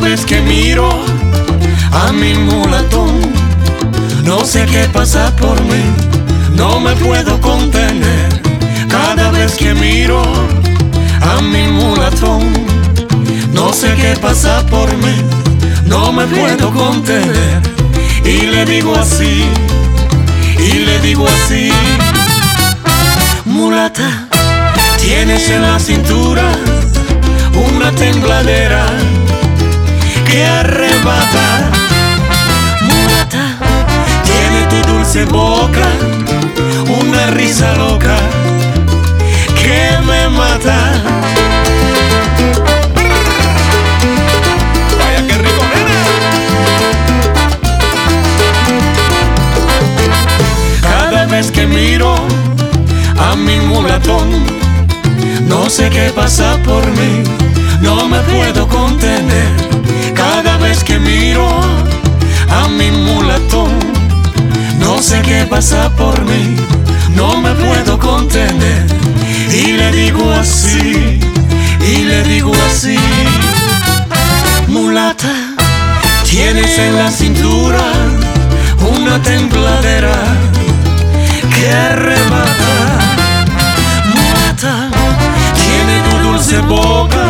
vez que miro a mi mulatón, no sé qué pasa por mí, no me puedo contener. Cada vez que miro a mi mulatón, no sé qué pasa por mí, no me puedo contener. Y le digo así, y le digo así: mulata, tienes en la cintura una tembladera que arrebata. Mulata, tiene tu dulce boca una risa loca que me mata. Vaya qué rico, nena. Cada vez que miro a mi mulatón, no sé qué pasa por mí, no me puedo contener. Cada vez que miro a mi mulatón, no sé qué pasa por mí, no me puedo contener. Y le digo así, y le digo así: mulata, tienes en la cintura una tembladera que arrebata. Mulata, tiene tu dulce boca